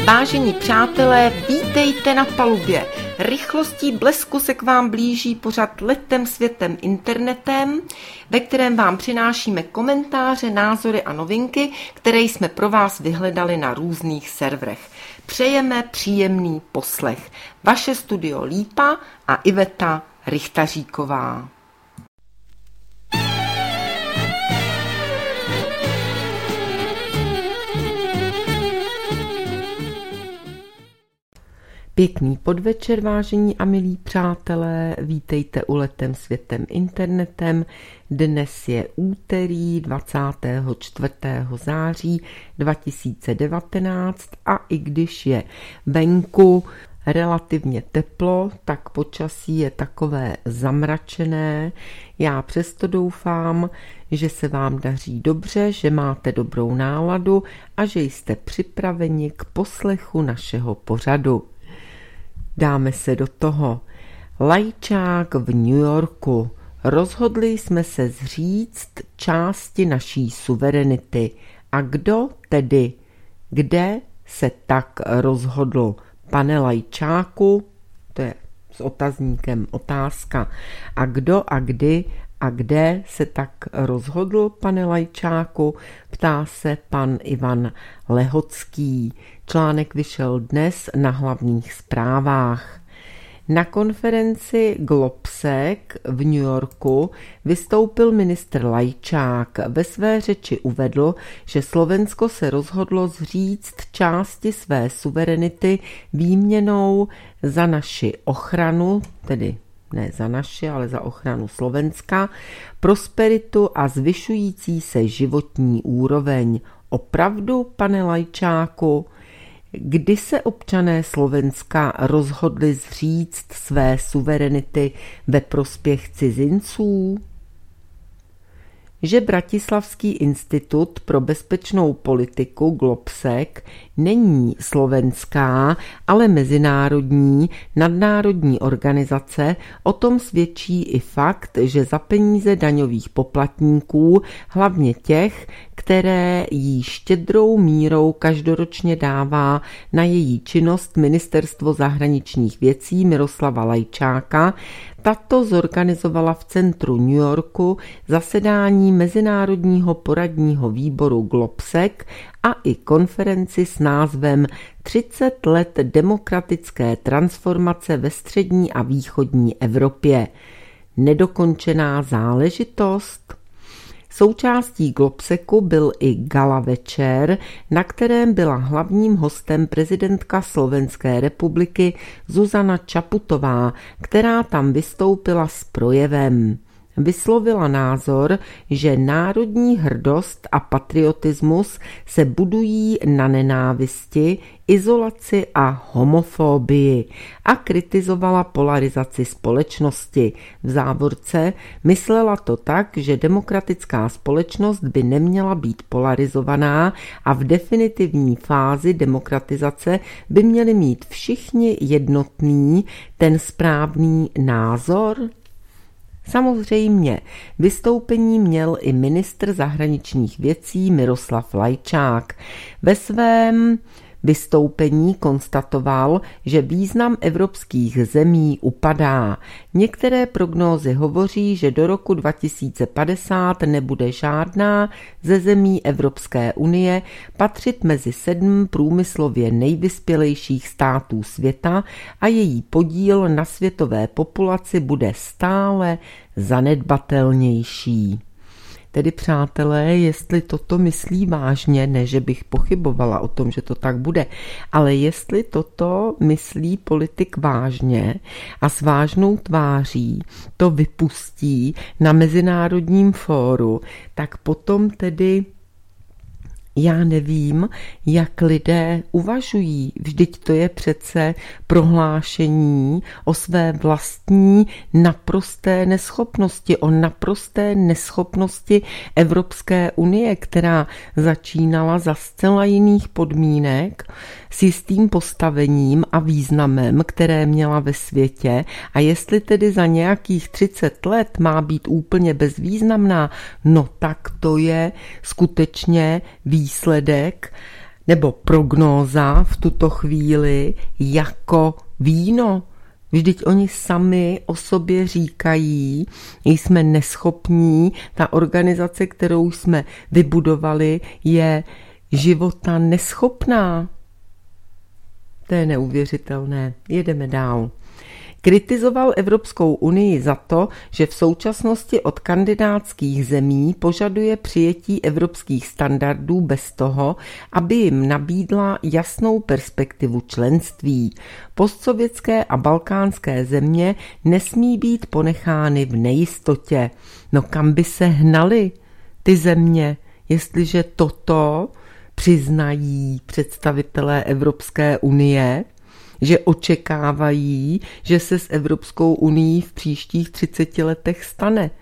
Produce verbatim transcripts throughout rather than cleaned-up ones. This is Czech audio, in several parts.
Vážení přátelé, vítejte na palubě. Rychlostí blesku se k vám blíží pořad Letem světem internetem, ve kterém vám přinášíme komentáře, názory a novinky, které jsme pro vás vyhledali na různých serverech. Přejeme příjemný poslech. Vaše studio Lípa a Iveta Richtaříková. Pěkný podvečer, vážení a milí přátelé, vítejte u Letem světem internetem. Dnes je úterý dvacátého čtvrtého září dva tisíce devatenáct a i když je venku relativně teplo, tak počasí je takové zamračené. Já přesto doufám, že se vám daří dobře, že máte dobrou náladu a že jste připraveni k poslechu našeho pořadu. Dáme se do toho. Lajčák v New Yorku. Rozhodli jsme se zříct části naší suverenity. A kdo tedy? Kde se tak rozhodl? Pane Lajčáku? To je s otazníkem otázka. A kdo a kdy a kde se tak rozhodl, pane Lajčáku? Ptá se pan Ivan Lehocký. Článek vyšel dnes na hlavních zprávách. Na konferenci Globsec v New Yorku vystoupil ministr Lajčák. Ve své řeči uvedl, že Slovensko se rozhodlo zříct části své suverenity výměnou za naši ochranu, tedy ne za naši, ale za ochranu Slovenska, prosperitu a zvyšující se životní úroveň. Opravdu, pane Lajčáku? Kdy se občané Slovenska rozhodli zříct své suverenity ve prospěch cizinců? Že Bratislavský institut pro bezpečnou politiku Globsec není slovenská, ale mezinárodní nadnárodní organizace, o tom svědčí i fakt, že za peníze daňových poplatníků, hlavně těch, které jí štědrou mírou každoročně dává na její činnost Ministerstvo zahraničních věcí Miroslava Lajčáka, tato zorganizovala v centru New Yorku zasedání Mezinárodního poradního výboru Globsec a i konferenci s názvem třicet let demokratické transformace ve střední a východní Evropě. Nedokončená záležitost? Součástí Globsecu byl i gala večer, na kterém byla hlavním hostem prezidentka Slovenské republiky Zuzana Čaputová, která tam vystoupila s projevem. Vyslovila názor, že národní hrdost a patriotismus se budují na nenávisti, izolaci a homofobii a kritizovala polarizaci společnosti. V závorce myslela to tak, že demokratická společnost by neměla být polarizovaná a v definitivní fázi demokratizace by měli mít všichni jednotný, ten správný názor. Samozřejmě, vystoupení měl i ministr zahraničních věcí Miroslav Lajčák. Ve svém vystoupení konstatoval, že význam evropských zemí upadá. Některé prognózy hovoří, že do roku dva tisíce padesát nebude žádná ze zemí Evropské unie patřit mezi sedm průmyslově nejvyspělejších států světa a její podíl na světové populaci bude stále zanedbatelnější. Tedy přátelé, jestli toto myslí vážně, ne že bych pochybovala o tom, že to tak bude, ale jestli toto myslí politik vážně a s vážnou tváří to vypustí na mezinárodním fóru, tak potom tedy já nevím, jak lidé uvažují. Vždyť to je přece prohlášení o své vlastní naprosté neschopnosti, o naprosté neschopnosti Evropské unie, která začínala za zcela jiných podmínek, s jistým postavením a významem, které měla ve světě, a jestli tedy za nějakých třicet let má být úplně bezvýznamná, no tak to je skutečně výsledek nebo prognóza v tuto chvíli jako víno. Vždyť oni sami o sobě říkají, jsme neschopní, ta organizace, kterou jsme vybudovali, je života neschopná. To je neuvěřitelné. Jedeme dál. Kritizoval Evropskou unii za to, že v současnosti od kandidátských zemí požaduje přijetí evropských standardů bez toho, aby jim nabídla jasnou perspektivu členství. Postsovětské a balkánské země nesmí být ponechány v nejistotě. No kam by se hnaly ty země, jestliže toto přiznají představitelé Evropské unie, že očekávají, že se s Evropskou unií v příštích třiceti letech stane.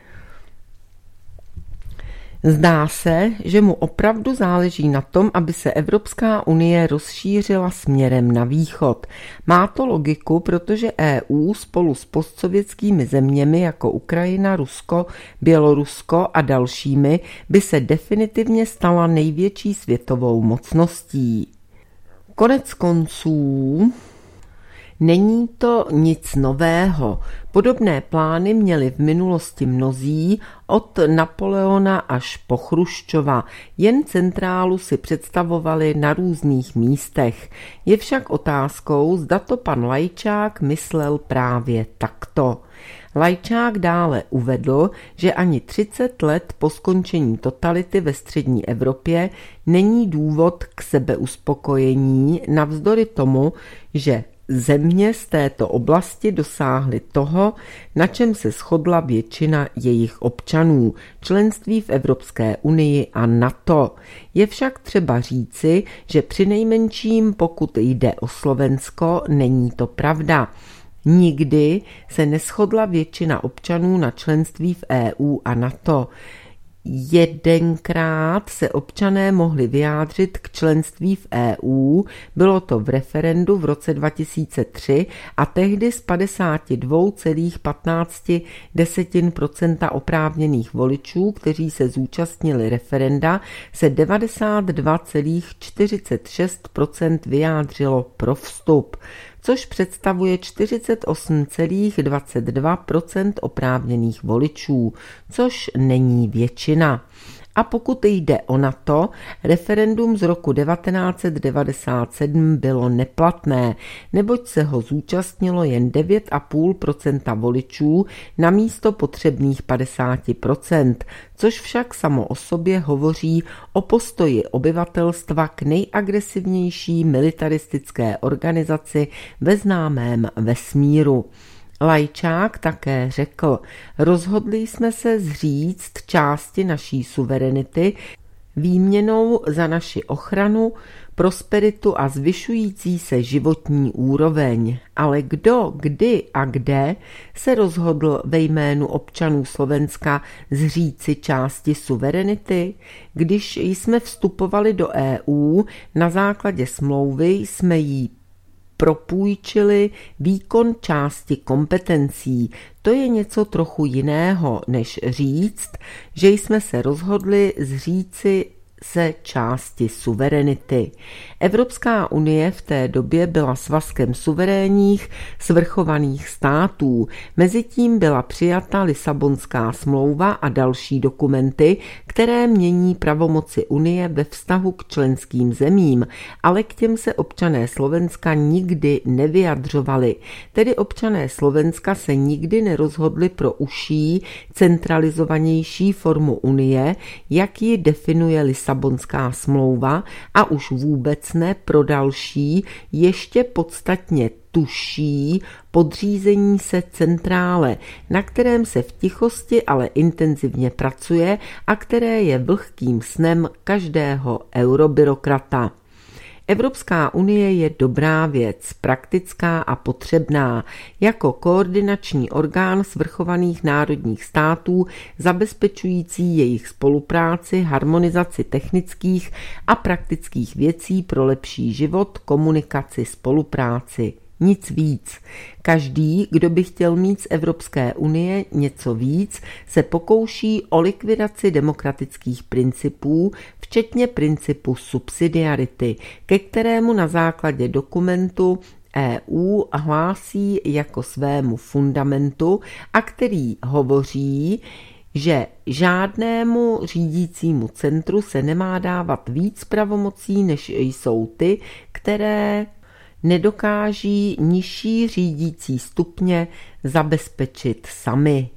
Zdá se, že mu opravdu záleží na tom, aby se Evropská unie rozšířila směrem na východ. Má to logiku, protože E U spolu s postsovětskými zeměmi jako Ukrajina, Rusko, Bělorusko a dalšími by se definitivně stala největší světovou mocností. Konec konců není to nic nového. Podobné plány měli v minulosti mnozí, od Napoleona až po Chruščova, jen centrálu si představovali na různých místech. Je však otázkou, zda to pan Lajčák myslel právě takto. Lajčák dále uvedl, že ani třicet let po skončení totality ve střední Evropě není důvod k sebeuspokojení, navzdory tomu, že země z této oblasti dosáhly toho, na čem se shodla většina jejich občanů, členství v Evropské unii a NATO. Je však třeba říci, že přinejmenším pokud jde o Slovensko, není to pravda. Nikdy se neshodla většina občanů na členství v E U a NATO. Jedenkrát se občané mohli vyjádřit k členství v E U, bylo to v referendu v roce dva tisíce tři a tehdy z padesát dva celá patnáct procenta oprávněných voličů, kteří se zúčastnili referenda, se devadesát dva celá čtyřicet šest procenta vyjádřilo pro vstup, což představuje čtyřicet osm celá dvacet dva procenta oprávněných voličů, což není většina. A pokud jde o NATO, referendum z roku devatenáct set devadesát sedm bylo neplatné, neboť se ho zúčastnilo jen devět celá pět procenta voličů na místo potřebných padesát procent, což však samo o sobě hovoří o postoji obyvatelstva k nejagresivnější militaristické organizaci ve známém vesmíru. Lajčák také řekl, rozhodli jsme se zříct části naší suverenity výměnou za naši ochranu, prosperitu a zvyšující se životní úroveň. Ale kdo, kdy a kde se rozhodl ve jménu občanů Slovenska zříci části suverenity? Když jsme vstupovali do E U, na základě smlouvy jsme jí propůjčili výkon části kompetencí. To je něco trochu jiného, než říct, že jsme se rozhodli zříci se části suverenity. Evropská unie v té době byla svazkem suverénních svrchovaných států. Mezitím byla přijata Lisabonská smlouva a další dokumenty, které mění pravomoci unie ve vztahu k členským zemím, ale k těm se občané Slovenska nikdy nevyjadřovali. Tedy občané Slovenska se nikdy nerozhodli pro užší, centralizovanější formu unie, jak ji definuje Lisabonská smlouva, a už vůbec ne pro další, ještě podstatně tuší podřízení se centrále, na kterém se v tichosti, ale intenzivně pracuje a které je vlhkým snem každého eurobyrokrata. Evropská unie je dobrá věc, praktická a potřebná, jako koordinační orgán svrchovaných národních států, zabezpečující jejich spolupráci, harmonizaci technických a praktických věcí pro lepší život, komunikaci, spolupráci. Nic víc. Každý, kdo by chtěl mít z Evropské unie něco víc, se pokouší o likvidaci demokratických principů, včetně principu subsidiarity, ke kterému na základě dokumentu E U hlásí jako svému fundamentu a který hovoří, že žádnému řídícímu centru se nemá dávat víc pravomocí, než jsou ty, které nedokáží nižší řídící stupně zabezpečit sami.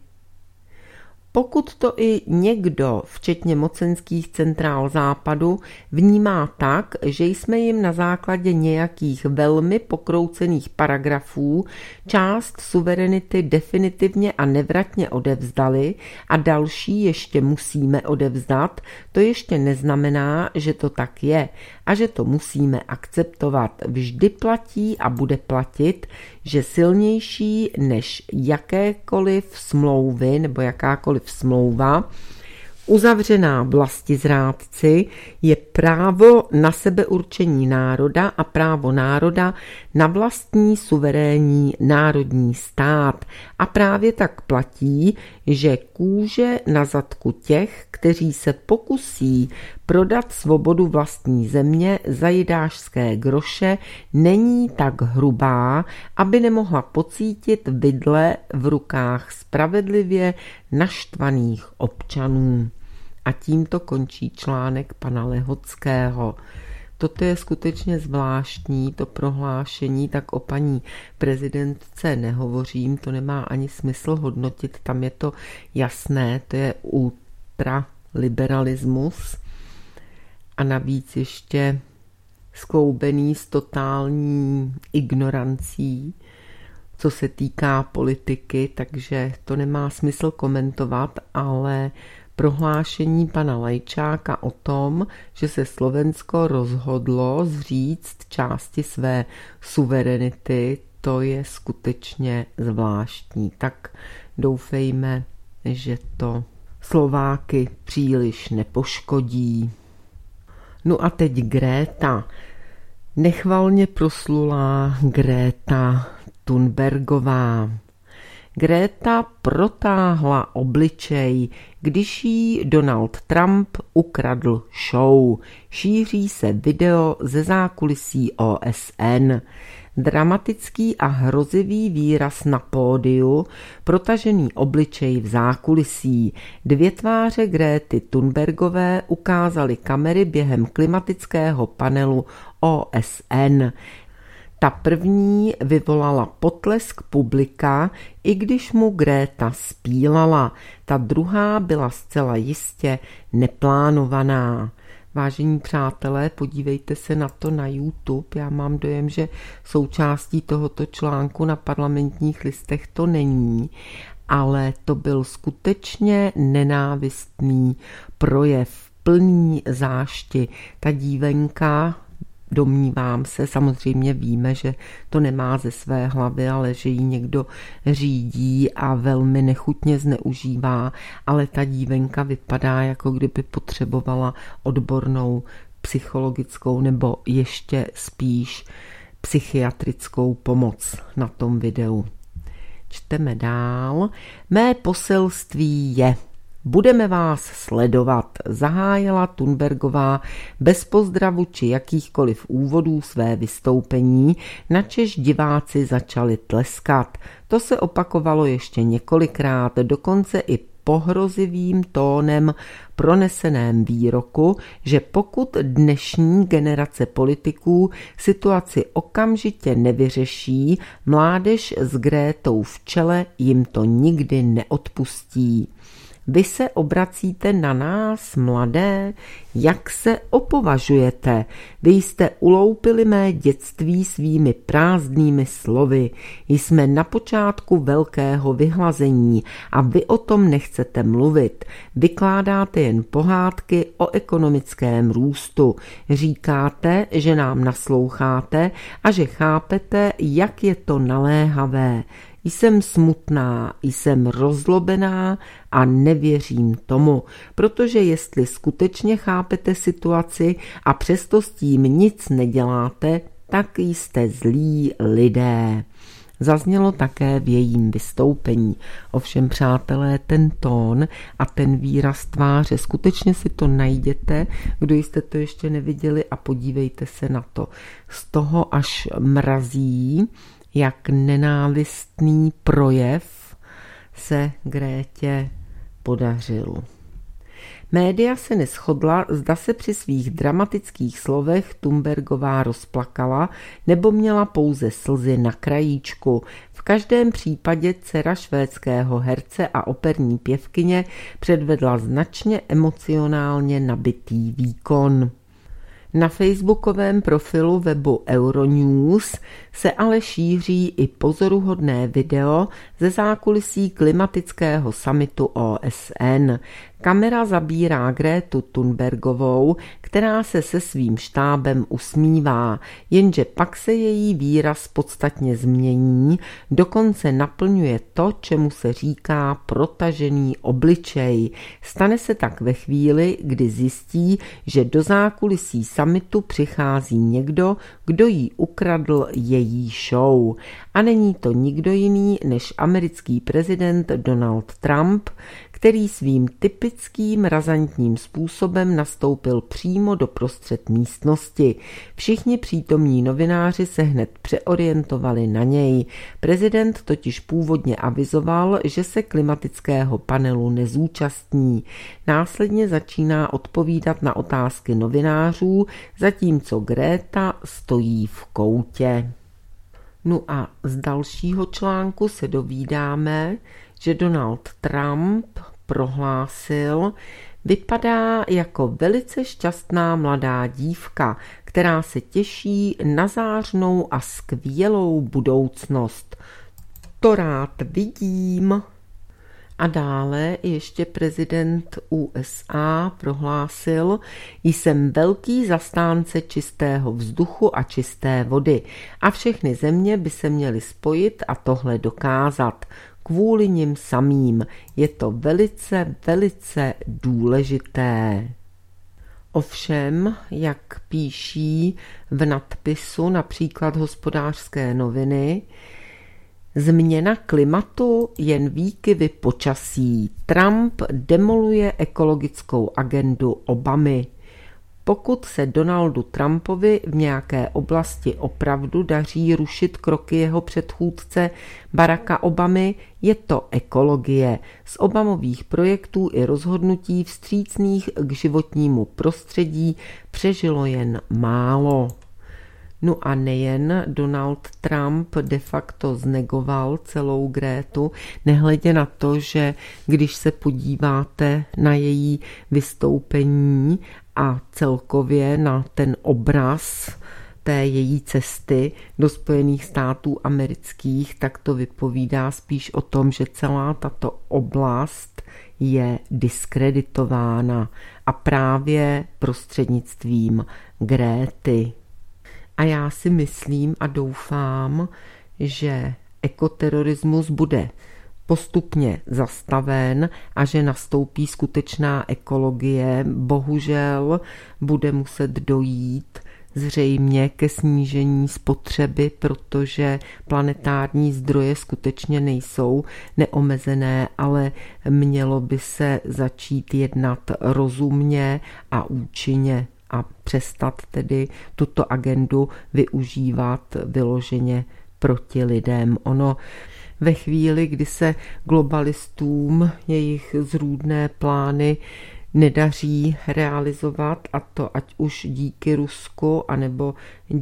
Pokud to i někdo, včetně mocenských centrál západu, vnímá tak, že jsme jim na základě nějakých velmi pokroucených paragrafů část suverenity definitivně a nevratně odevzdali a další ještě musíme odevzdat, to ještě neznamená, že to tak je a že to musíme akceptovat. Vždy platí a bude platit, že silnější než jakékoliv smlouvy nebo jakákoliv smlouva uzavřená vlastizrádci je právo na sebeurčení národa a právo národa na vlastní suverénní národní stát. A právě tak platí, že kůže na zadku těch, kteří se pokusí prodat svobodu vlastní země za jidášské groše, není tak hrubá, aby nemohla pocítit vidle v rukách spravedlivě naštvaných občanů. A tímto končí článek pana Lehockého. Toto je skutečně zvláštní, to prohlášení, tak o paní prezidentce nehovořím, to nemá ani smysl hodnotit, tam je to jasné, to je ultraliberalismus a navíc ještě skloubený s totální ignorancí, co se týká politiky, takže to nemá smysl komentovat, ale prohlášení pana Lajčáka o tom, že se Slovensko rozhodlo zříct části své suverenity, to je skutečně zvláštní. Tak doufejme, že to Slováky příliš nepoškodí. No a teď Greta. Nechvalně proslulá Greta Thunbergová. Greta protáhla obličej, když jí Donald Trump ukradl show. Šíří se video ze zákulisí O S N. Dramatický a hrozivý výraz na pódiu, protažený obličej v zákulisí. Dvě tváře Grety Thunbergové ukázaly kamery během klimatického panelu O S N. Ta první vyvolala potlesk publika, i když mu Greta spílala. Ta druhá byla zcela jistě neplánovaná. Vážení přátelé, podívejte se na to na YouTube. Já mám dojem, že součástí tohoto článku na Parlamentních listech to není, ale to byl skutečně nenávistný projev, plný zášti. Ta dívenka, domnívám se, samozřejmě víme, že to nemá ze své hlavy, ale že ji někdo řídí a velmi nechutně zneužívá, ale ta dívenka vypadá, jako kdyby potřebovala odbornou psychologickou nebo ještě spíš psychiatrickou pomoc na tom videu. Čteme dál. Mé poselství je: budeme vás sledovat, zahájila Thunbergová bez pozdravu či jakýchkoliv úvodů své vystoupení, načež diváci začali tleskat. To se opakovalo ještě několikrát, dokonce i pohrozivým tónem proneseném výroku, že pokud dnešní generace politiků situaci okamžitě nevyřeší, mládež s Grétou v čele jim to nikdy neodpustí. Vy se obracíte na nás, mladé, jak se opovažujete? Vy jste uloupili mé dětství svými prázdnými slovy. Jsme na počátku velkého vyhlazení a vy o tom nechcete mluvit. Vykládáte jen pohádky o ekonomickém růstu. Říkáte, že nám nasloucháte a že chápete, jak je to naléhavé. Jsem smutná, jsem rozlobená a nevěřím tomu, protože jestli skutečně chápete situaci a přesto s tím nic neděláte, tak jste zlí lidé. Zaznělo také v jejím vystoupení. Ovšem, přátelé, ten tón a ten výraz tváře, skutečně si to najděte, kdo jste to ještě neviděli, a podívejte se na to. Z toho až mrazí, jak nenávistný projev se Grétě podařil. Média se neshodla, zda se při svých dramatických slovech Thunbergová rozplakala nebo měla pouze slzy na krajíčku. V každém případě dcera švédského herce a operní pěvkyně předvedla značně emocionálně nabitý výkon. Na facebookovém profilu webu Euronews se ale šíří i pozoruhodné video ze zákulisí klimatického summitu O S N. Kamera zabírá Grétu Thunbergovou, která se se svým štábem usmívá, jenže pak se její výraz podstatně změní, dokonce naplňuje to, čemu se říká protažený obličej. Stane se tak ve chvíli, kdy zjistí, že do zákulisí summitu přichází někdo, kdo jí ukradl její show. A není to nikdo jiný než americký prezident Donald Trump, který svým typickým razantním způsobem nastoupil přímo do prostřed místnosti. Všichni přítomní novináři se hned přeorientovali na něj. Prezident totiž původně avizoval, že se klimatického panelu nezúčastní. Následně začíná odpovídat na otázky novinářů, zatímco Gréta stojí v koutě. No a z dalšího článku se dovídáme, že Donald Trump prohlásil, vypadá jako velice šťastná mladá dívka, která se těší na zářnou a skvělou budoucnost. To rád vidím. A dále ještě prezident U S A prohlásil, jsem velký zastánce čistého vzduchu a čisté vody a všechny země by se měly spojit a tohle dokázat. Kvůli nim samým je to velice, velice důležité. Ovšem, jak píší v nadpisu například Hospodářské noviny, změna klimatu jen výkyvy počasí. Trump demoluje ekologickou agendu Obamy. Pokud se Donaldu Trumpovi v nějaké oblasti opravdu daří rušit kroky jeho předchůdce Baracka Obamy, je to ekologie. Z Obamových projektů i rozhodnutí vstřícných k životnímu prostředí přežilo jen málo. No a nejen Donald Trump de facto znegoval celou Grétu, nehledě na to, že když se podíváte na její vystoupení a celkově na ten obraz té její cesty do Spojených států amerických, tak to vypovídá spíš o tom, že celá tato oblast je diskreditována a právě prostřednictvím Gréty. A já si myslím a doufám, že ekoterorismus bude postupně zastaven a že nastoupí skutečná ekologie. Bohužel bude muset dojít zřejmě ke snížení spotřeby, protože planetární zdroje skutečně nejsou neomezené, ale mělo by se začít jednat rozumně a účinně a přestat tedy tuto agendu využívat vyloženě proti lidem. Ono ve chvíli, kdy se globalistům jejich zrůdné plány nedaří realizovat, a to ať už díky Rusku, anebo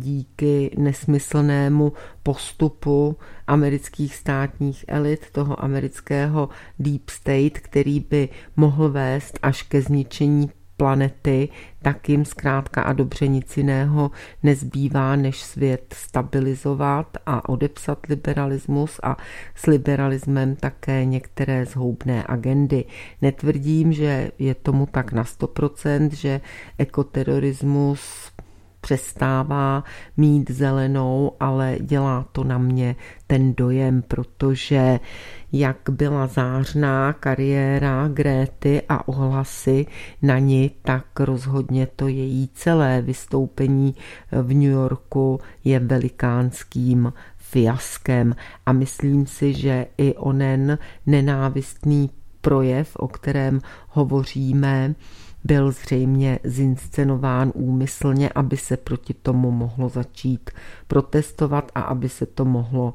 díky nesmyslnému postupu amerických státních elit, toho amerického deep state, který by mohl vést až ke zničení planety, tak jim zkrátka a dobře nic jiného nezbývá, než svět stabilizovat a odepsat liberalismus a s liberalismem také některé zhoubné agendy. Netvrdím, že je tomu tak na sto procent, že ekoterorismus přestává mít zelenou, ale dělá to na mě ten dojem, protože jak byla zářná kariéra Gréty a ohlasy na ní, tak rozhodně to její celé vystoupení v New Yorku je velikánským fiaskem. A myslím si, že i onen nenávistný projev, o kterém hovoříme, byl zřejmě zinscenován úmyslně, aby se proti tomu mohlo začít protestovat a aby se to mohlo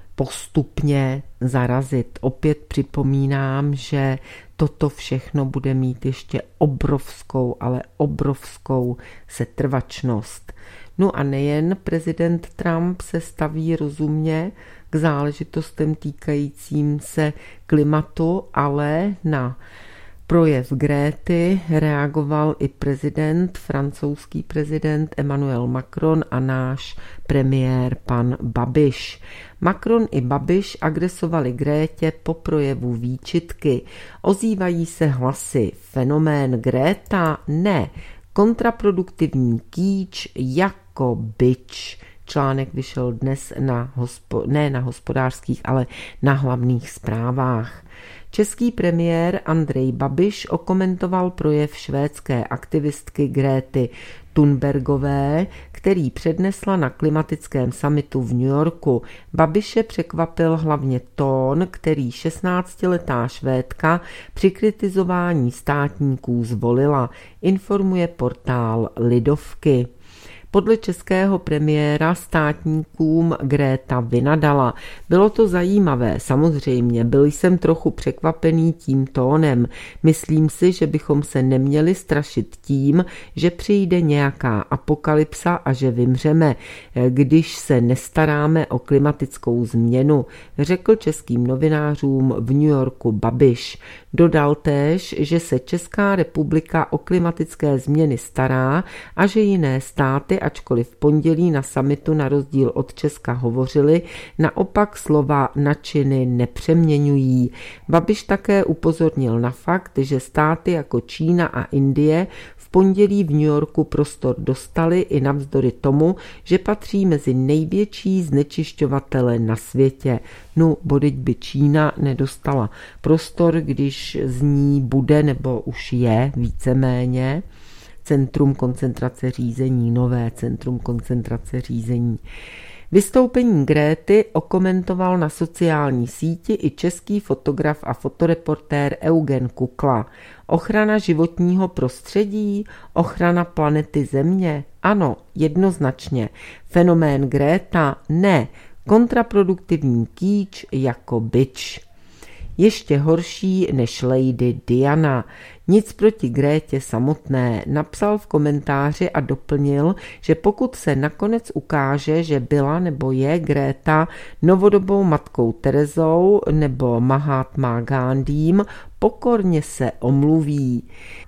postupně zarazit. Opět připomínám, že toto všechno bude mít ještě obrovskou, ale obrovskou setrvačnost. No a nejen prezident Trump se staví rozumně k záležitostem týkajícím se klimatu, ale na projev Gréty reagoval i prezident, francouzský prezident Emmanuel Macron a náš premiér pan Babiš. Macron i Babiš agresovali Grétě po projevu výčitky. Ozývají se hlasy: fenomén Gréta? Ne. Kontraproduktivní kýč jako bič. Článek vyšel dnes na, hospo, ne na Hospodářských, ale na Hlavních zprávách. Český premiér Andrej Babiš okomentoval projev švédské aktivistky Gréty Thunbergové, který přednesla na klimatickém summitu v New Yorku. Babiše překvapil hlavně tón, který šestnáctiletá Švédka při kritizování státníků zvolila, informuje portál Lidovky. Podle českého premiéra státníkům Gréta vynadala. Bylo to zajímavé, samozřejmě, byl jsem trochu překvapený tím tónem. Myslím si, že bychom se neměli strašit tím, že přijde nějaká apokalypsa a že vymřeme, když se nestaráme o klimatickou změnu, řekl českým novinářům v New Yorku Babiš. Dodal též, že se Česká republika o klimatické změny stará a že jiné státy, ačkoliv v pondělí na summitu na rozdíl od Česka hovořili, naopak slova na činy nepřeměňují. Babiš také upozornil na fakt, že státy jako Čína a Indie v pondělí v New Yorku prostor dostali i navzdory tomu, že patří mezi největší znečišťovatele na světě. No, bodyť by Čína nedostala prostor, když z ní bude nebo už je víceméně centrum koncentrace řízení, nové centrum koncentrace řízení. Vystoupení Gréty okomentoval na sociální síti i český fotograf a fotoreportér Eugen Kukla. Ochrana životního prostředí, ochrana planety Země, ano, jednoznačně. Fenomén Gréta, ne. Kontraproduktivní kýč jako bič. Ještě horší než Lady Diana. Nic proti Grétě samotné, napsal v komentáři a doplnil, že pokud se nakonec ukáže, že byla nebo je Gréta novodobou matkou Terezou nebo Mahatma Gandhím, pokorně se omluví.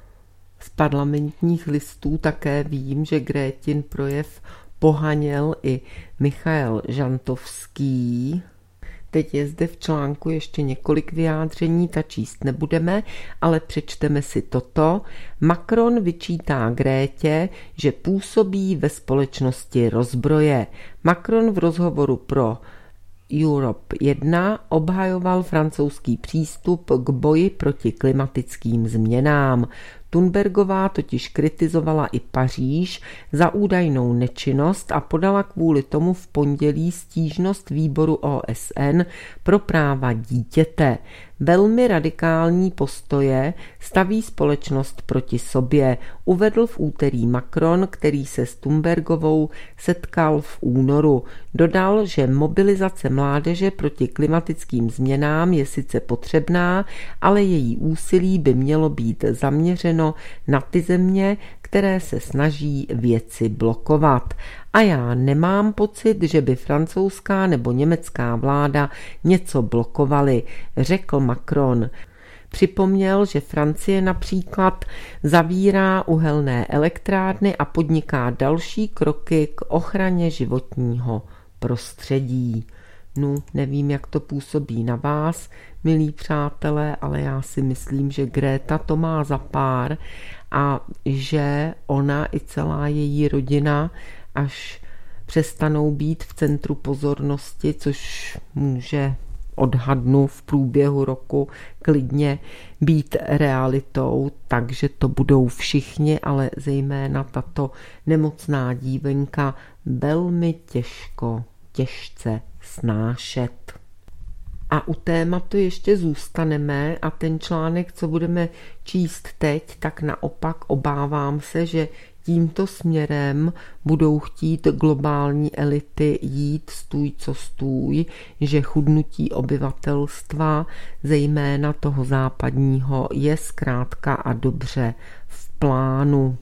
Z parlamentních listů také vím, že Grétin projev pohaněl i Michael Žantovský. Teď je zde v článku ještě několik vyjádření, ta číst nebudeme, ale přečteme si toto. Macron vyčítá Grétě, že působí ve společnosti rozbroje. Macron v rozhovoru pro Europe jedna obhajoval francouzský přístup k boji proti klimatickým změnám. Thunbergová totiž kritizovala i Paříž za údajnou nečinnost a podala kvůli tomu v pondělí stížnost výboru O S N pro práva dítěte. Velmi radikální postoje staví společnost proti sobě, uvedl v úterý Macron, který se s Thunbergovou setkal v únoru. Dodal, že mobilizace mládeže proti klimatickým změnám je sice potřebná, ale její úsilí by mělo být zaměřeno na ty země, které se snaží věci blokovat. A já nemám pocit, že by francouzská nebo německá vláda něco blokovaly, řekl Macron. Připomněl, že Francie například zavírá uhelné elektrárny a podniká další kroky k ochraně životního prostředí. No, nevím, jak to působí na vás, milí přátelé, ale já si myslím, že Greta to má za pár a že ona i celá její rodina, až přestanou být v centru pozornosti, což může, odhadnu, v průběhu roku klidně být realitou, takže to budou všichni, ale zejména tato nemocná dívenka velmi těžko, těžce snášet. A u tématu ještě zůstaneme a ten článek, co budeme číst teď, tak naopak obávám se, že tímto směrem budou chtít globální elity jít stůj co stůj, že chudnutí obyvatelstva, zejména toho západního, je zkrátka a dobře v plánu.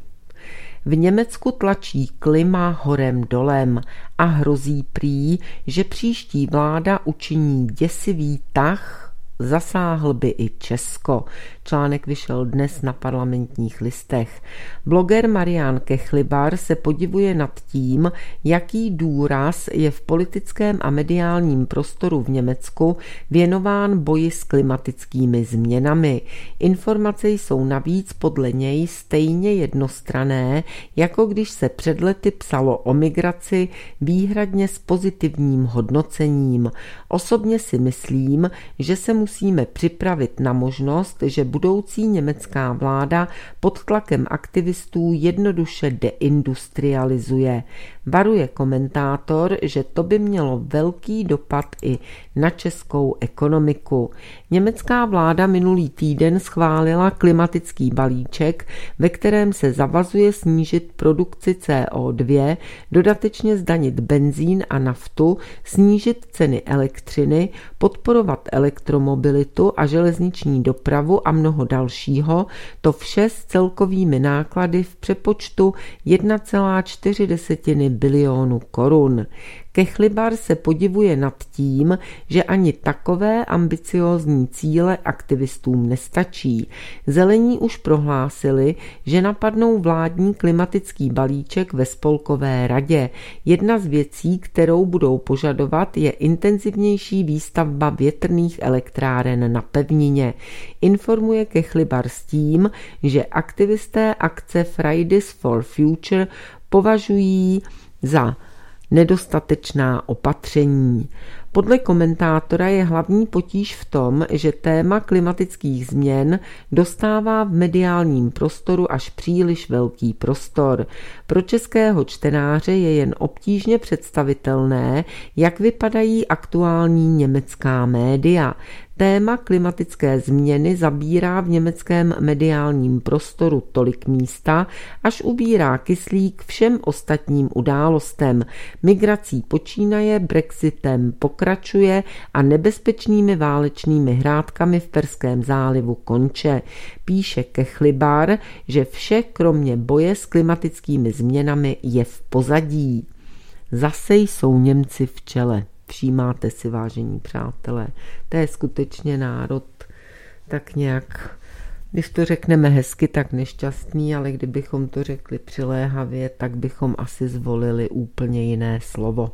V Německu tlačí klima horem dolem a hrozí prý, že příští vláda učiní děsivý tah, zasáhl by i Česko. Článek vyšel dnes na Parlamentních listech. Bloger Marián Kechlibar se podivuje nad tím, jaký důraz je v politickém a mediálním prostoru v Německu věnován boji s klimatickými změnami. Informace jsou navíc podle něj stejně jednostranné, jako když se před lety psalo o migraci výhradně s pozitivním hodnocením. Osobně si myslím, že se musíme připravit na možnost, že budoucí německá vláda pod tlakem aktivistů jednoduše deindustrializuje. Varuje komentátor, že to by mělo velký dopad i na českou ekonomiku. Německá vláda minulý týden schválila klimatický balíček, ve kterém se zavazuje snížit produkci C O dva, dodatečně zdanit benzín a naftu, snížit ceny elektřiny, podporovat elektromobilitu a železniční dopravu a mnoho dalšího, to vše s celkovými náklady v přepočtu jedna celá čtyři bilionu korun. Kechlibar se podivuje nad tím, že ani takové ambiciózní cíle aktivistům nestačí. Zelení už prohlásili, že napadnou vládní klimatický balíček ve spolkové radě. Jedna z věcí, kterou budou požadovat, je intenzivnější výstavba větrných elektráren na pevnině. Informuje Kechlibar s tím, že aktivisté akce Fridays for Future považují za nedostatečná opatření. Podle komentátora je hlavní potíž v tom, že téma klimatických změn dostává v mediálním prostoru až příliš velký prostor. Pro českého čtenáře je jen obtížně představitelné, jak vypadají aktuální německá média. Téma klimatické změny zabírá v německém mediálním prostoru tolik místa, až ubírá kyslík všem ostatním událostem. Migrací počínaje, Brexitem pokračuje a nebezpečnými válečnými hrádkami v Perském zálivu konče. Píše Kechlibar, že vše kromě boje s klimatickými změnami je v pozadí. Zase jsou Němci v čele. Všímáte si, vážení přátelé, to je skutečně národ tak nějak, když to řekneme hezky, tak nešťastný, ale kdybychom to řekli přiléhavě, tak bychom asi zvolili úplně jiné slovo.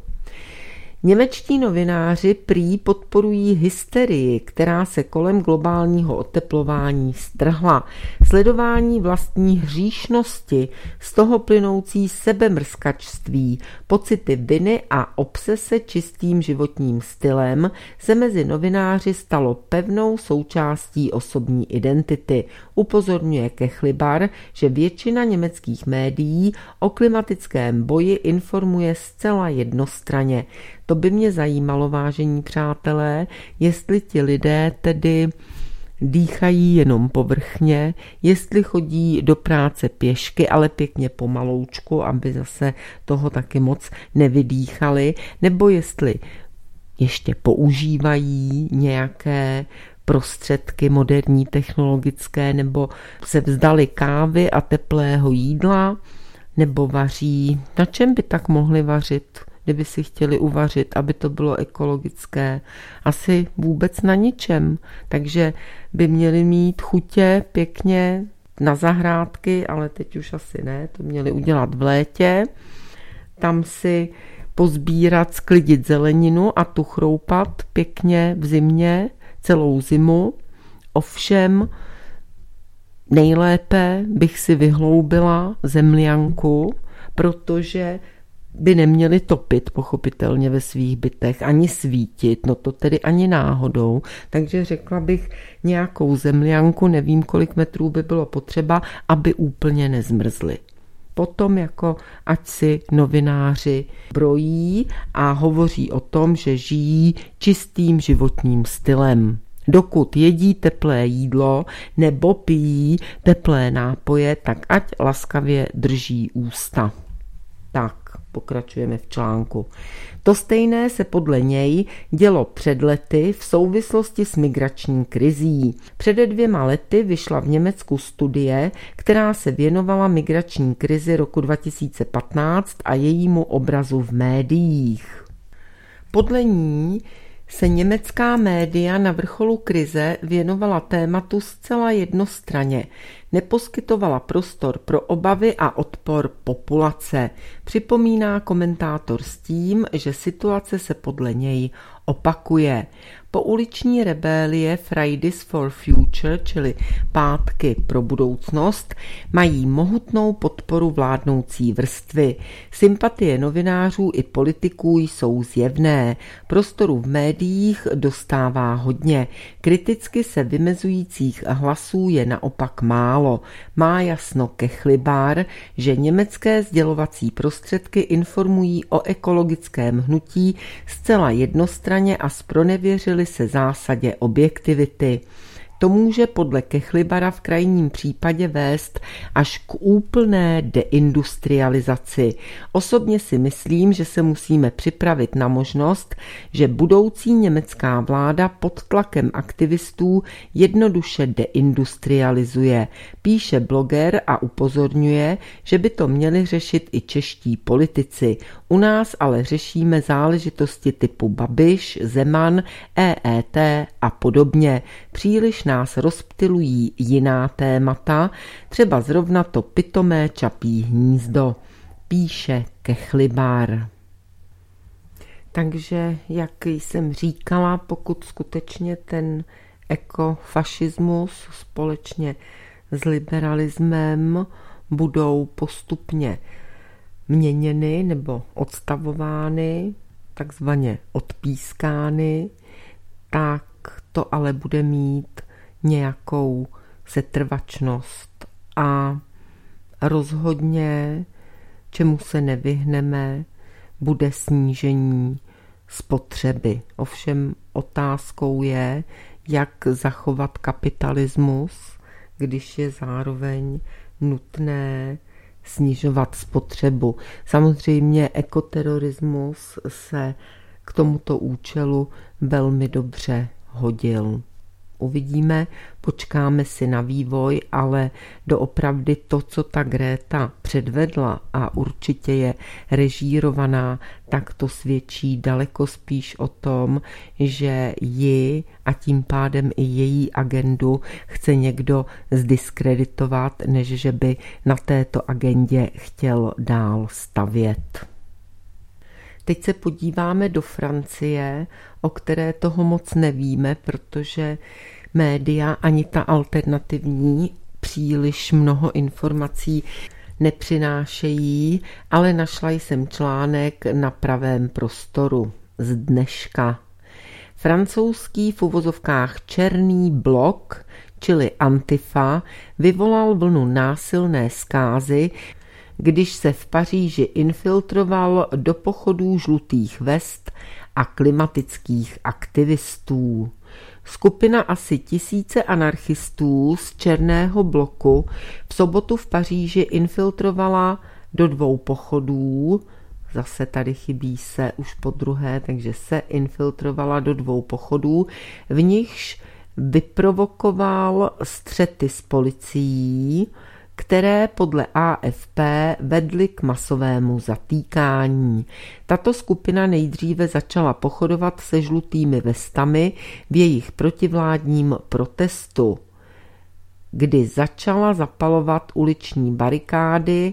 Němečtí novináři prý podporují hysterii, která se kolem globálního oteplování strhla. Sledování vlastní hříšnosti, z toho plynoucí sebemrskačství, pocity viny a obsese čistým životním stylem se mezi novináři stalo pevnou součástí osobní identity. Upozorňuje Kechlibar, že většina německých médií o klimatickém boji informuje zcela jednostranně. To by mě zajímalo, vážení přátelé, jestli ti lidé tedy dýchají jenom povrchně, jestli chodí do práce pěšky, ale pěkně pomaloučku, aby zase toho taky moc nevydýchali, nebo jestli ještě používají nějaké prostředky moderní technologické, nebo se vzdali kávy a teplého jídla, nebo vaří. Na čem by tak mohli vařit, kdyby si chtěli uvařit, aby to bylo ekologické? Asi vůbec na ničem. Takže by měli mít chutě pěkně na zahrádky, ale teď už asi ne, to měli udělat v létě. Tam si pozbírat, sklidit zeleninu a tu chroupat pěkně v zimě, celou zimu. Ovšem nejlépe bych si vyhloubila zemlianku, protože by neměli topit pochopitelně ve svých bytech, ani svítit, no to tedy ani náhodou. Takže řekla bych nějakou zemlianku, nevím, kolik metrů by bylo potřeba, aby úplně nezmrzly. Potom jako ať si novináři brojí a hovoří o tom, že žijí čistým životním stylem. Dokud jedí teplé jídlo nebo pijí teplé nápoje, tak ať laskavě drží ústa. Tak, pokračujeme v článku. To stejné se podle něj dělo před lety v souvislosti s migrační krizí. Před dvěma lety vyšla v Německu studie, která se věnovala migrační krizi roku dva tisíce patnáct a jejímu obrazu v médiích. Podle ní se německá média na vrcholu krize věnovala tématu zcela jednostranně. Neposkytovala prostor pro obavy a odpor populace. Připomíná komentátor s tím, že situace se podle něj opakuje. Po uliční rebélie Fridays for Future, čili pátky pro budoucnost, mají mohutnou podporu vládnoucí vrstvy. Sympatie novinářů i politiků jsou zjevné. Prostoru v médiích dostává hodně. Kriticky se vymezujících hlasů je naopak málo. Má jasno Kechlibár, že německé sdělovací prostředky informují o ekologickém hnutí zcela jednostranně a zpronevěřili se zásadě objektivity. To může podle Kechlibara v krajním případě vést až k úplné deindustrializaci. Osobně si myslím, že se musíme připravit na možnost, že budoucí německá vláda pod tlakem aktivistů jednoduše deindustrializuje. Píše bloger a upozorňuje, že by to měli řešit i čeští politici. U nás ale řešíme záležitosti typu Babiš, Zeman, E E T a podobně. Příliš nás rozptylují jiná témata, třeba zrovna to pitomé Čapí hnízdo, píše Kechlibár. Takže, jak jsem říkala, pokud skutečně ten ekofašismus společně s liberalismem budou postupně měněny nebo odstavovány, takzvaně odpískány, tak to ale bude mít nějakou setrvačnost a rozhodně, čemu se nevyhneme, bude snížení spotřeby. Ovšem otázkou je, jak zachovat kapitalismus, když je zároveň nutné snižovat spotřebu. Samozřejmě ekoterorismus se k tomuto účelu velmi dobře hodil. Uvidíme, počkáme si na vývoj, ale doopravdy to, co ta Greta předvedla a určitě je režírovaná, tak to svědčí daleko spíš o tom, že ji a tím pádem i její agendu chce někdo zdiskreditovat, než že by na této agendě chtěl dál stavět. Teď se podíváme do Francie, o které toho moc nevíme, protože média ani ta alternativní příliš mnoho informací nepřinášejí, ale našla jsem článek na Pravém prostoru z dneška. Francouzský v uvozovkách černý blok, čili Antifa, vyvolal vlnu násilné zkázy, když se v Paříži infiltroval do pochodů žlutých vest a klimatických aktivistů. Skupina asi tisíce anarchistů z černého bloku v sobotu v Paříži infiltrovala do dvou pochodů, zase tady chybí se už po druhé, takže se infiltrovala do dvou pochodů, v nichž vyprovokoval střety s policií, které podle A F P vedly k masovému zatýkání. Tato skupina nejdříve začala pochodovat se žlutými vestami v jejich protivládním protestu, kdy začala zapalovat uliční barikády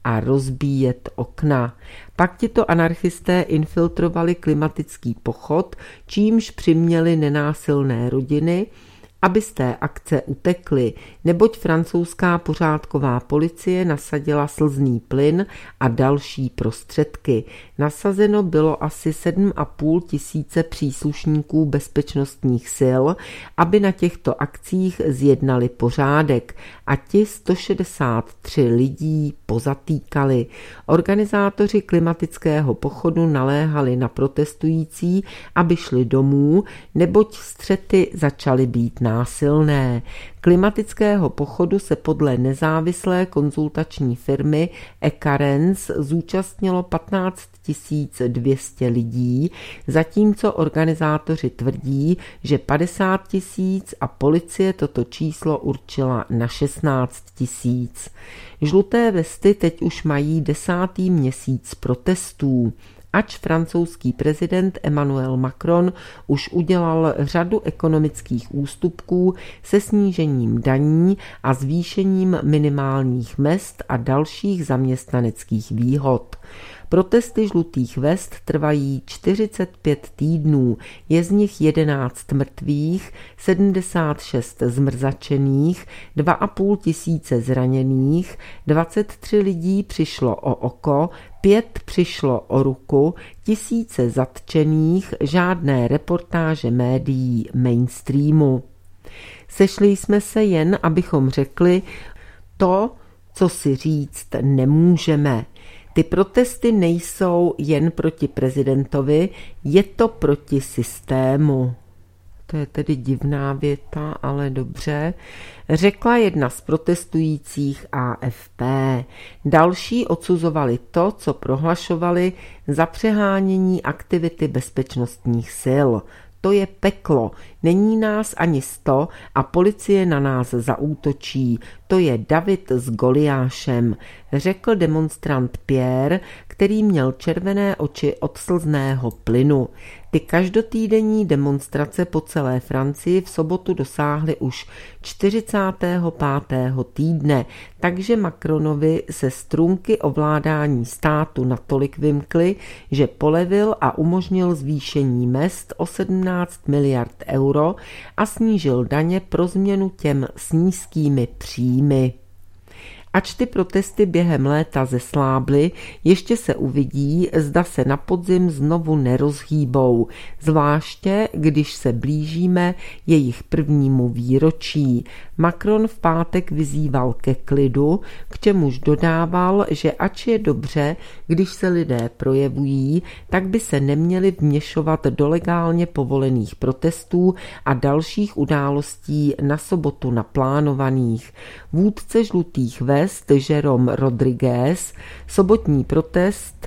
a rozbíjet okna. Pak tito anarchisté infiltrovali klimatický pochod, čímž přiměli nenásilné rodiny, aby z té akce utekli, neboť francouzská pořádková policie nasadila slzný plyn a další prostředky. Nasazeno bylo asi sedm a půl tisíce příslušníků bezpečnostních sil, aby na těchto akcích zjednali pořádek, a ti sto šedesát tři lidí pozatýkali. Organizátoři klimatického pochodu naléhali na protestující, aby šli domů, neboť střety začaly být násilné. Klimatického pochodu se podle nezávislé konzultační firmy Ecarens zúčastnilo patnáct tisíc dvě stě lidí, zatímco organizátoři tvrdí, že padesát tisíc a policie toto číslo určila na šestnáct tisíc. Žluté vesty teď už mají desátý měsíc protestů. Ač francouzský prezident Emmanuel Macron už udělal řadu ekonomických ústupků se snížením daní a zvýšením minimálních mezd a dalších zaměstnaneckých výhod. Protesty žlutých vest trvají čtyřicet pět týdnů, je z nich jedenáct mrtvých, sedmdesát šest zmrzačených, dva a půl tisíce zraněných, dvacet tři lidí přišlo o oko, pět přišlo o ruku, tisíce zatčených, žádné reportáže médií mainstreamu. Sešli jsme se jen, abychom řekli to, co si říct nemůžeme. Ty protesty nejsou jen proti prezidentovi, je to proti systému. To je tedy divná věta, ale dobře. Řekla jedna z protestujících A F P. Další odsuzovali to, co prohlašovali za přehánění aktivity bezpečnostních sil. To je peklo, není nás ani sto a policie na nás zaútočí. To je David s Goliášem, řekl demonstrant Pierre, který měl červené oči od slzného plynu. Ty každotýdenní demonstrace po celé Francii v sobotu dosáhly už čtyřicátého pátého týdne, takže Macronovi se strunky ovládání státu natolik vymkly, že polevil a umožnil zvýšení mezd o sedmnáct miliard euro a snížil daně pro změnu těm s nízkými příjmy. Ač ty protesty během léta zeslábly, ještě se uvidí, zda se na podzim znovu nerozhýbou, zvláště když se blížíme jejich prvnímu výročí. Macron v pátek vyzýval ke klidu, k čemuž dodával, že ač je dobře, když se lidé projevují, tak by se neměli vměšovat do legálně povolených protestů a dalších událostí na sobotu naplánovaných. Vůdce žlutých vest Jérôme Rodriguez sobotní protest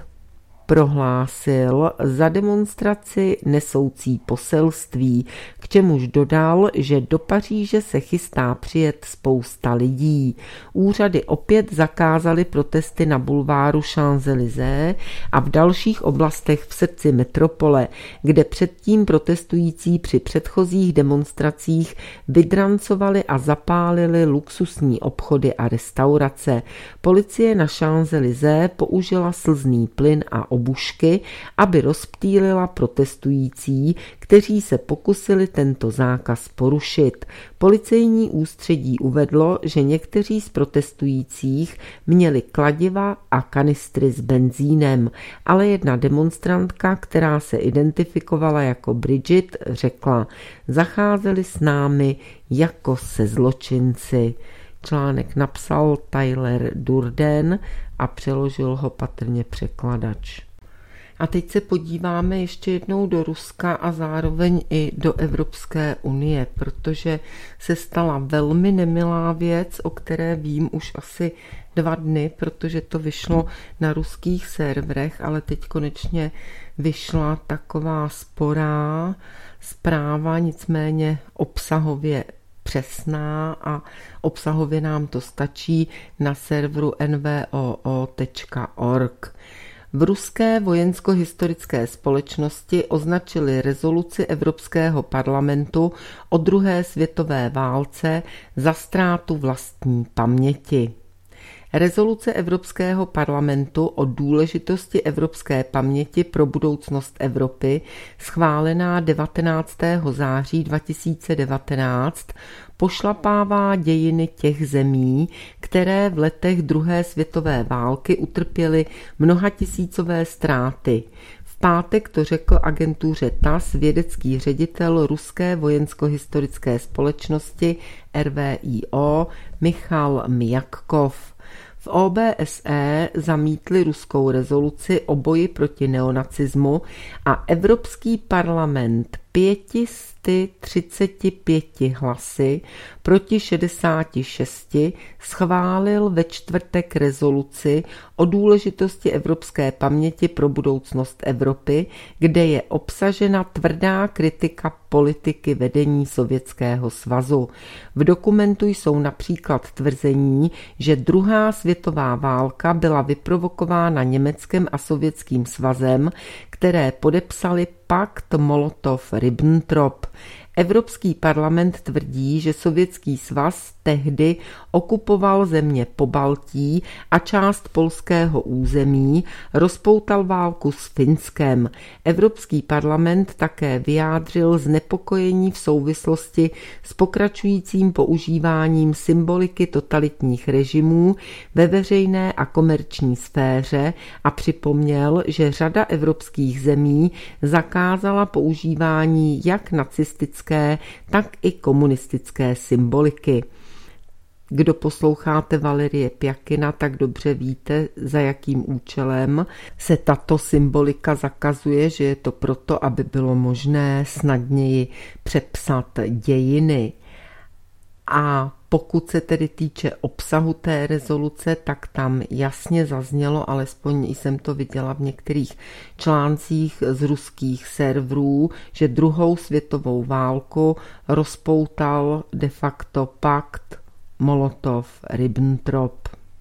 prohlásil za demonstraci nesoucí poselství, k čemuž dodal, že do Paříže se chystá přijet spousta lidí. Úřady opět zakázaly protesty na bulváru Champs-Élysées a v dalších oblastech v srdci metropole, kde předtím protestující při předchozích demonstracích vydrancovali a zapálili luxusní obchody a restaurace. Policie na Champs-Élysées použila slzný plyn a obušky, aby rozptýlila protestující, kteří se pokusili tento zákaz porušit. Policejní ústředí uvedlo, že někteří z protestujících měli kladiva a kanistry s benzínem, ale jedna demonstrantka, která se identifikovala jako Bridget, řekla: zacházeli s námi jako se zločinci. Článek napsal Tyler Durden a přeložil ho patrně překladač. A teď se podíváme ještě jednou do Ruska a zároveň i do Evropské unie, protože se stala velmi nemilá věc, o které vím už asi dva dny, protože to vyšlo na ruských serverech, ale teď konečně vyšla taková sporá zpráva, nicméně obsahově přesná a obsahově nám to stačí na serveru n v o o tečka org. V ruské vojensko-historické společnosti označili rezoluci Evropského parlamentu o druhé světové válce za ztrátu vlastní paměti. Rezoluce Evropského parlamentu o důležitosti evropské paměti pro budoucnost Evropy, schválená devatenáctého září dva tisíce devatenáct, pošlapává dějiny těch zemí, které v letech druhé světové války utrpěly mnohatisícové ztráty. V pátek to řekl agentuře T A S vědecký ředitel ruské vojensko-historické společnosti R V I O Michal Mjakov. V O B S E zamítli ruskou rezoluci o boji proti neonacismu a Evropský parlament pěti sty třiceti pěti hlasy proti šedesáti šesti schválil ve čtvrtek rezoluci o důležitosti evropské paměti pro budoucnost Evropy, kde je obsažena tvrdá kritika politiky vedení Sovětského svazu. V dokumentu jsou například tvrzení, že druhá světová válka byla vyprovokována Německem a Sovětským svazem, které podepsali pakt Molotov-Ribbentrop. Evropský parlament tvrdí, že Sovětský svaz tehdy okupoval země Pobaltí a část polského území, rozpoutal válku s Finskem. Evropský parlament také vyjádřil znepokojení v souvislosti s pokračujícím používáním symboliky totalitních režimů ve veřejné a komerční sféře a připomněl, že řada evropských zemí zakázala používání jak nacistické, tak i komunistické symboliky. Kdo posloucháte Valerie Pjakina, tak dobře víte, za jakým účelem se tato symbolika zakazuje, že je to proto, aby bylo možné snadněji přepsat dějiny. A pokud se tedy týče obsahu té rezoluce, tak tam jasně zaznělo, alespoň jsem to viděla v některých článcích z ruských serverů, že druhou světovou válku rozpoutal de facto pakt Molotov-Ribbentrop.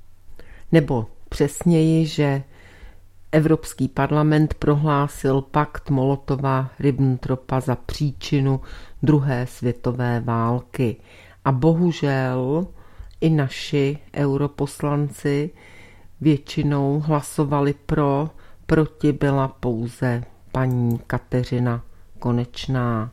Nebo přesněji, že Evropský parlament prohlásil pakt Molotova-Ribbentropa za příčinu druhé světové války. A bohužel i naši europoslanci většinou hlasovali pro, proti byla pouze paní Kateřina Konečná.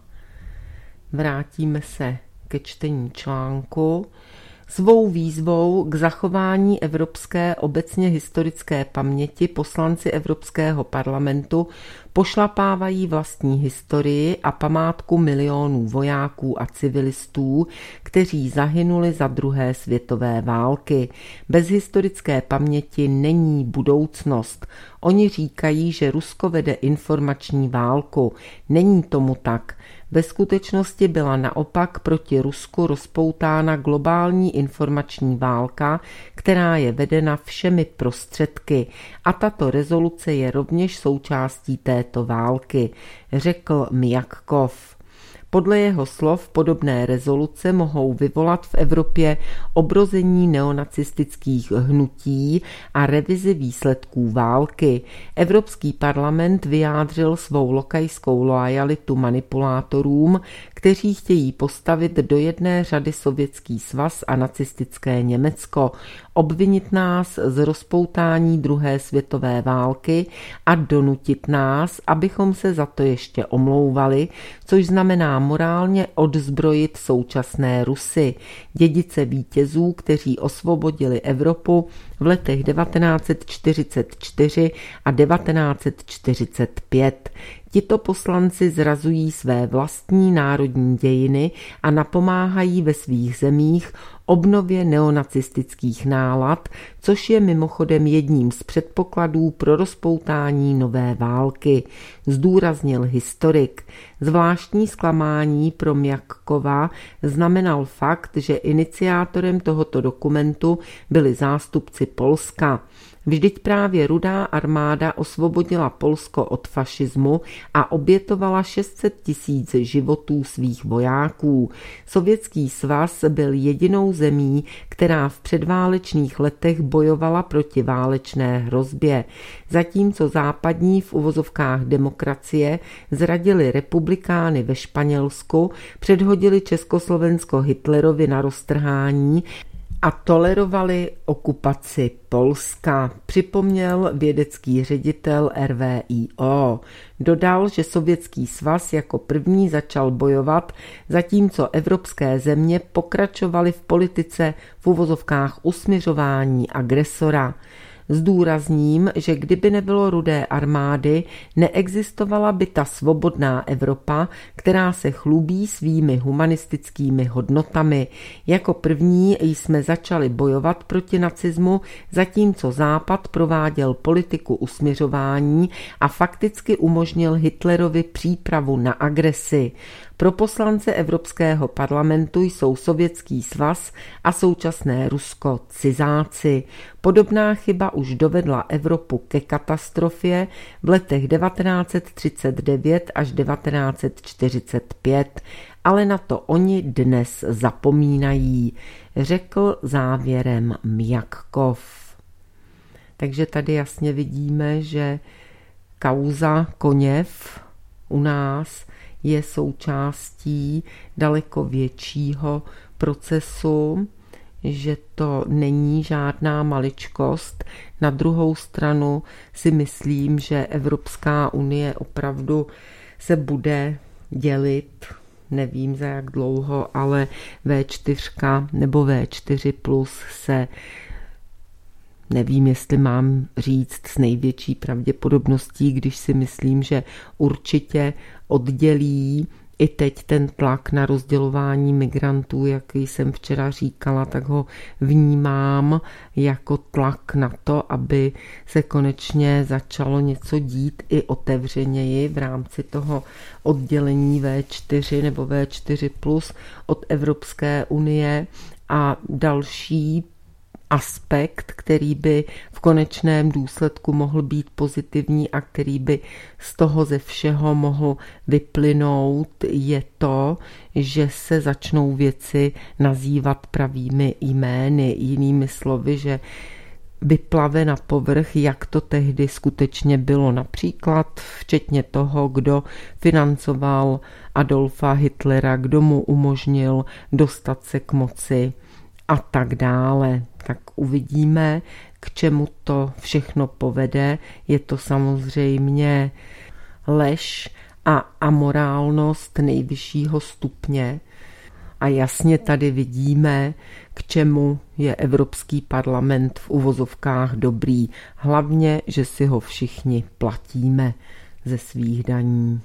Vrátíme se ke čtení článku. Svou výzvou k zachování evropské obecně historické paměti poslanci Evropského parlamentu pošlapávají vlastní historii a památku milionů vojáků a civilistů, kteří zahynuli za druhé světové války. Bez historické paměti není budoucnost. Oni říkají, že Rusko vede informační válku. Není tomu tak. Ve skutečnosti byla naopak proti Rusku rozpoutána globální informační válka, která je vedena všemi prostředky. A tato rezoluce je rovněž součástí této války, řekl Mjakov. Podle jeho slov podobné rezoluce mohou vyvolat v Evropě obrození neonacistických hnutí a revizi výsledků války. Evropský parlament vyjádřil svou lokajskou loajalitu manipulátorům, kteří chtějí postavit do jedné řady Sovětský svaz a nacistické Německo, obvinit nás z rozpoutání druhé světové války a donutit nás, abychom se za to ještě omlouvali, což znamená morálně odzbrojit současné Rusy, dědice vítězů, kteří osvobodili Evropu v letech devatenáct set čtyřicet čtyři a devatenáct set čtyřicet pět. Tito poslanci zrazují své vlastní národní dějiny a napomáhají ve svých zemích obnově neonacistických nálad, což je mimochodem jedním z předpokladů pro rozpoutání nové války, zdůraznil historik. Zvláštní zklamání pro Mjakova znamenal fakt, že iniciátorem tohoto dokumentu byli zástupci Polska. Vždyť právě Rudá armáda osvobodila Polsko od fašismu a obětovala šest set tisíc životů svých vojáků. Sovětský svaz byl jedinou zemí, která v předválečných letech bojovala proti válečné hrozbě, zatímco západní v uvozovkách demokracie zradili republikány ve Španělsku, předhodili Československo Hitlerovi na roztrhání a tolerovali okupaci Polska, připomněl vědecký ředitel R V I O. Dodal, že Sovětský svaz jako první začal bojovat, zatímco evropské země pokračovaly v politice v uvozovkách usmiřování agresora. Zdůrazním, že kdyby nebylo Rudé armády, neexistovala by ta svobodná Evropa, která se chlubí svými humanistickými hodnotami. Jako první jsme začali bojovat proti nacismu, zatímco Západ prováděl politiku usmiřování a fakticky umožnil Hitlerovi přípravu na agresi. Pro poslance Evropského parlamentu jsou Sovětský svaz a současné Rusko cizáci. Podobná chyba už dovedla Evropu ke katastrofě v letech devatenáct set třicet devět až devatenáct set čtyřicet pět, ale na to oni dnes zapomínají, řekl závěrem Mjakov. Takže tady jasně vidíme, že kauza Koněv u nás je součástí daleko většího procesu, že to není žádná maličkost. Na druhou stranu si myslím, že Evropská unie opravdu se bude dělit, nevím za jak dlouho, ale V čtyři nebo V čtyři plus se, nevím, jestli mám říct s největší pravděpodobností, když si myslím, že určitě oddělí i teď ten tlak na rozdělování migrantů, jaký jsem včera říkala, tak ho vnímám jako tlak na to, aby se konečně začalo něco dít i otevřeněji v rámci toho oddělení V čtyři nebo V čtyři plus od Evropské unie. A další aspekt, který by v konečném důsledku mohl být pozitivní a který by z toho ze všeho mohl vyplynout, je to, že se začnou věci nazývat pravými jmény, jinými slovy, že vyplave na povrch, jak to tehdy skutečně bylo, například včetně toho, kdo financoval Adolfa Hitlera, kdo mu umožnil dostat se k moci a tak dále. Tak uvidíme, k čemu to všechno povede. Je to samozřejmě lež a amorálnost nejvyššího stupně. A jasně tady vidíme, k čemu je Evropský parlament v uvozovkách dobrý. Hlavně, že si ho všichni platíme ze svých daní.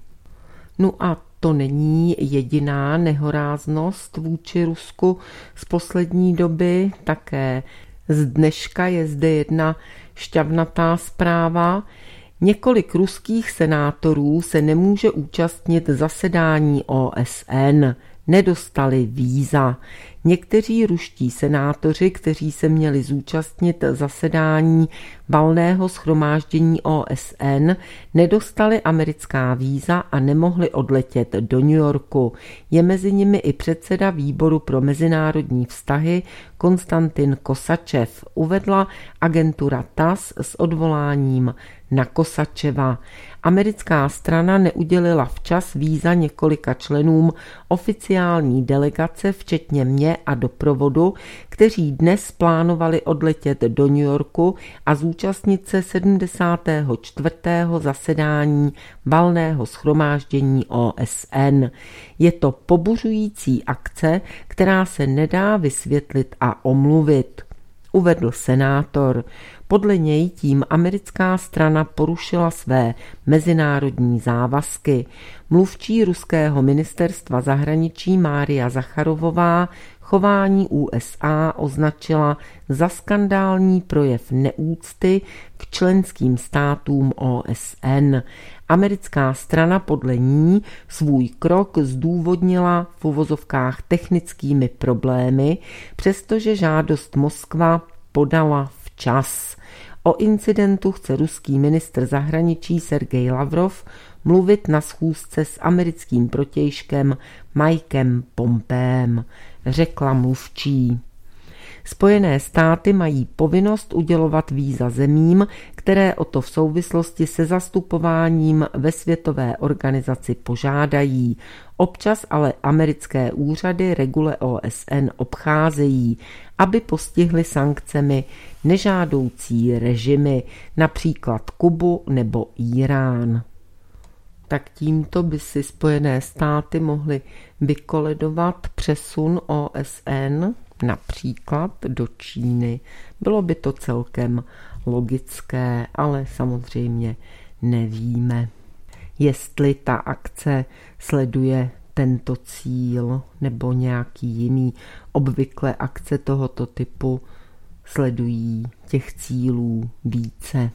No a to není jediná nehoráznost vůči Rusku z poslední doby. Také z dneška je zde jedna šťavnatá zpráva. Několik ruských senátorů se nemůže účastnit zasedání O S N. Nedostali víza. Někteří ruští senátoři, kteří se měli zúčastnit zasedání valného shromáždění O S N, nedostali americká víza a nemohli odletět do New Yorku. Je mezi nimi i předseda výboru pro mezinárodní vztahy Konstantin Kosačev, uvedla agentura T A S s odvoláním na Kosačeva. Americká strana neudělila včas víza několika členům oficiální delegace, včetně mě a doprovodu, kteří dnes plánovali odletět do New Yorku a zúčastnit se sedmdesátého čtvrtého zasedání valného shromáždění O S N. Je to pobuřující akce, která se nedá vysvětlit a omluvit, uvedl senátor. Podle něj tím americká strana porušila své mezinárodní závazky. Mluvčí ruského ministerstva zahraničí Mária Zacharovová chování U S A označila za skandální projev neúcty k členským státům O S N. Americká strana podle ní svůj krok zdůvodnila v uvozovkách technickými problémy, přestože žádost Moskva podala včas. O incidentu chce ruský ministr zahraničí Sergej Lavrov mluvit na schůzce s americkým protějškem Mikem Pompeem, řekla mluvčí. Spojené státy mají povinnost udělovat víza zemím, které o to v souvislosti se zastupováním ve světové organizaci požádají. Občas ale americké úřady regule O S N obcházejí, aby postihly sankcemi nežádoucí režimy, například Kubu nebo Írán. Tak tímto by si Spojené státy mohly vykoledovat přesun O S N například do Číny. Bylo by to celkem logické, ale samozřejmě nevíme, jestli ta akce sleduje tento cíl nebo nějaký jiný. Obvykle akce tohoto typu sledují těch cílů více.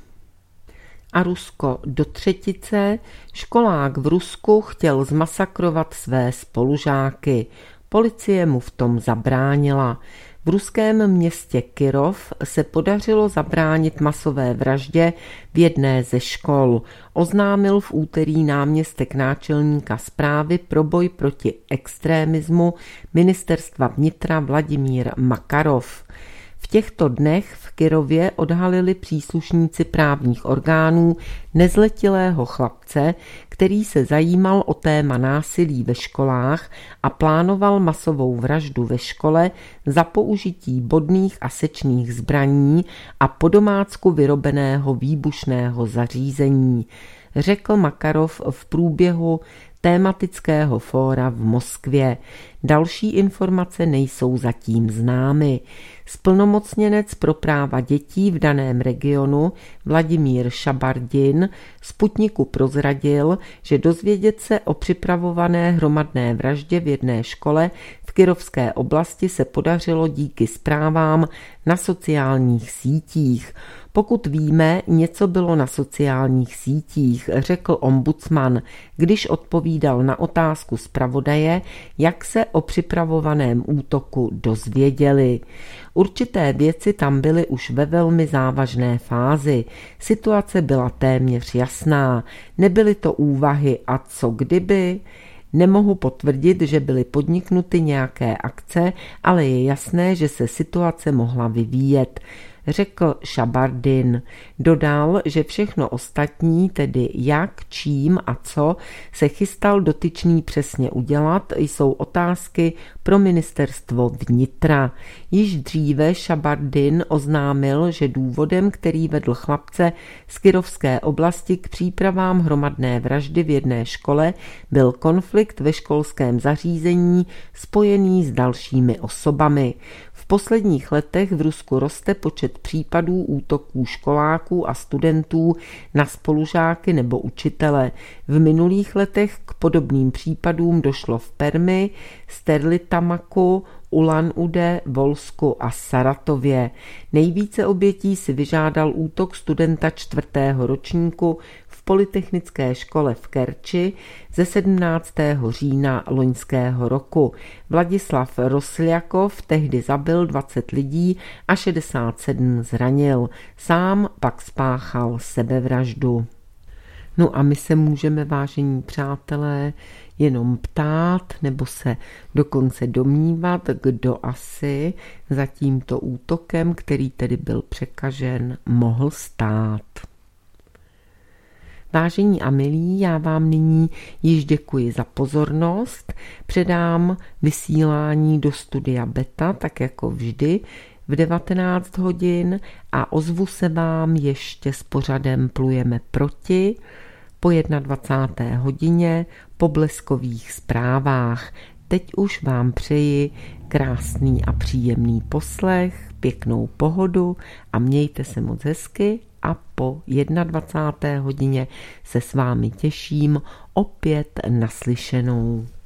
A Rusko do třetice. Školák v Rusku chtěl zmasakrovat své spolužáky. Policie mu v tom zabránila. V ruském městě Kirov se podařilo zabránit masové vraždě v jedné ze škol. Oznámil v úterý náměstek náčelníka správy pro boj proti extremismu ministerstva vnitra Vladimír Makarov. V těchto dnech v Kirově odhalili příslušníci právních orgánů nezletilého chlapce, který se zajímal o téma násilí ve školách a plánoval masovou vraždu ve škole za použití bodných a sečných zbraní a po domácku vyrobeného výbušného zařízení, řekl Makarov v průběhu tématického fóra v Moskvě. Další informace nejsou zatím známy. Splnomocněnec pro práva dětí v daném regionu Vladimír Šabardin Sputniku prozradil, že dozvědět se o připravované hromadné vraždě v jedné škole v Kirovské oblasti se podařilo díky zprávám na sociálních sítích. Pokud víme, něco bylo na sociálních sítích, řekl ombudsman, když odpovídal na otázku zpravodaje, jak se o připravovaném útoku dozvěděli. Určité věci tam byly už ve velmi závažné fázi. Situace byla téměř jasná. Nebyly to úvahy a co kdyby? Nemohu potvrdit, že byly podniknuty nějaké akce, ale je jasné, že se situace mohla vyvíjet, řekl Šabardin. Dodal, že všechno ostatní, tedy jak, čím a co, se chystal dotyčný přesně udělat, jsou otázky pro ministerstvo vnitra. Již dříve Šabardin oznámil, že důvodem, který vedl chlapce z Kirovské oblasti k přípravám hromadné vraždy v jedné škole, byl konflikt ve školském zařízení spojený s dalšími osobami. V posledních letech v Rusku roste počet případů útoků školáků a studentů na spolužáky nebo učitele. V minulých letech k podobným případům došlo v Permi, Sterlitamaku, Ulan-Ude, Volsku a Saratově. Nejvíce obětí si vyžádal útok studenta čtvrtého ročníku v Polytechnické škole v Kerči ze sedmnáctého října loňského roku. Vladislav Rosljakov tehdy zabil dvacet lidí a šedesát sedm zranil. Sám pak spáchal sebevraždu. No a my se můžeme, vážení přátelé, jenom ptát nebo se dokonce domnívat, kdo asi za tímto útokem, který tedy byl překažen, mohl stát. Vážení a milí, já vám nyní již děkuji za pozornost. Předám vysílání do studia Beta, tak jako vždy, v devatenáct hodin a ozvu se vám ještě s pořadem Plujeme proti po dvacáté jedné hodině po bleskových zprávách. Teď už vám přeji krásný a příjemný poslech, pěknou pohodu a mějte se moc hezky a po dvacáté jedné hodině se s vámi těším opět naslyšenou.